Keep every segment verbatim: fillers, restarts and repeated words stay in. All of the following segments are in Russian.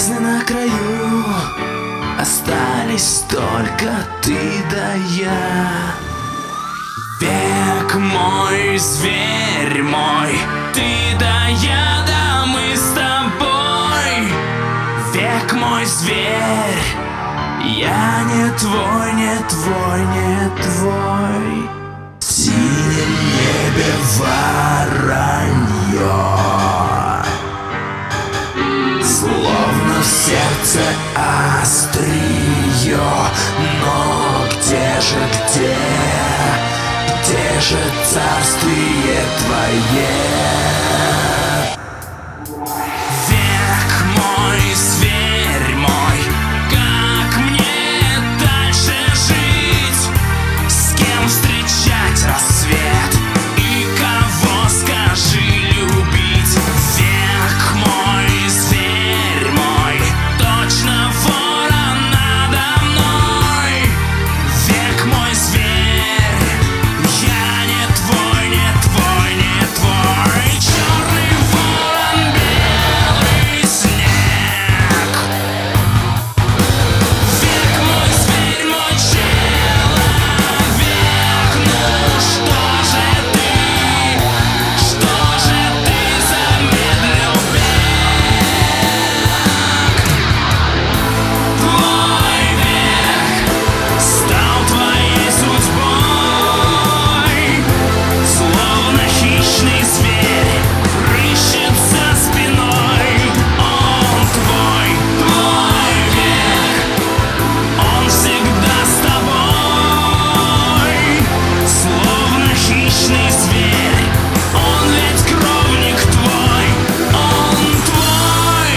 Жизни на краю, остались только ты да я. Век мой, зверь мой, ты да я, да мы с тобой. Век мой, зверь, я не твой, не твой, не твой. В синем небе воронье, словно в сердце острие. Но где же, где, где же царствие твое? Век мой, зверь мой, как мне дальше жить? С кем встречать рассвет и кого, скажи, любить? Век мой, зверь мой, точно ворон надо мной. Век мой, зверь, я не твой, не твой, не твой. Черный ворон, белый снег. Век мой, зверь мой, человек. Ну что же ты, что же ты замедлил бег? Твой век стал твоей судьбой, словно хищный зверь рыщет за спиной. Он твой, твой век, он всегда с тобой, словно хищный зверь. Он ведь кровник твой, он твой.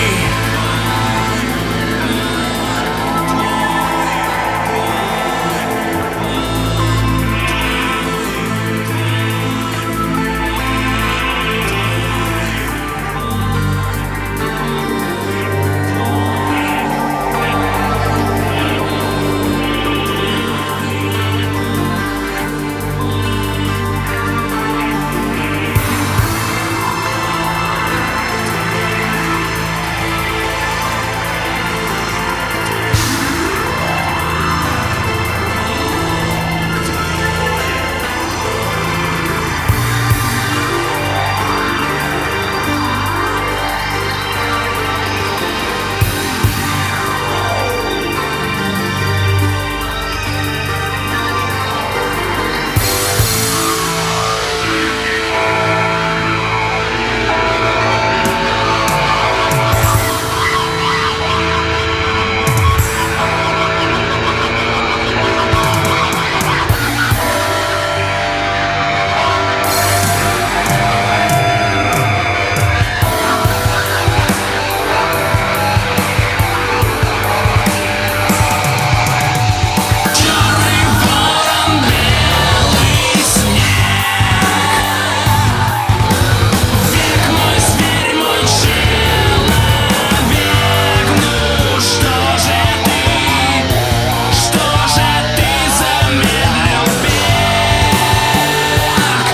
Черный ворон, белый снег. Век мой, зверь мой, человек. Ну что же ты, что же ты замедлил бег?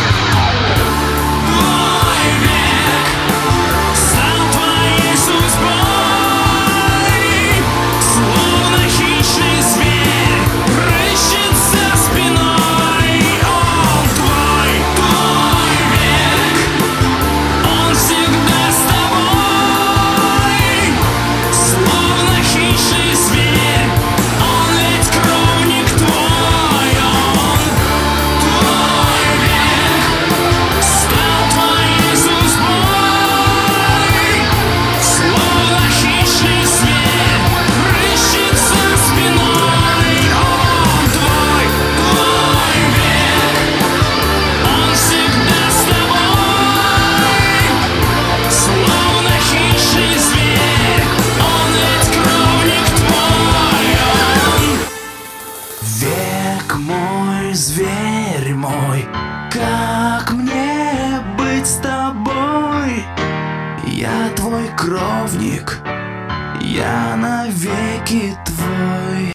Твой век стал твоей судьбой, словно хищный зверь рыщет за спиной. Он твой, твой век, он всегда с тобой, словно хищный зверь. Он ведь кровник твой, он твой век стал твоей судьбой, словно хищный зверь рыщет за спиной. Он твой, твой век, он всегда с тобой, словно хищный зверь. Он ведь кровник твой, он. Век мой, зверь мой, как мне быть с тобой? Я твой кровник, я навеки твой.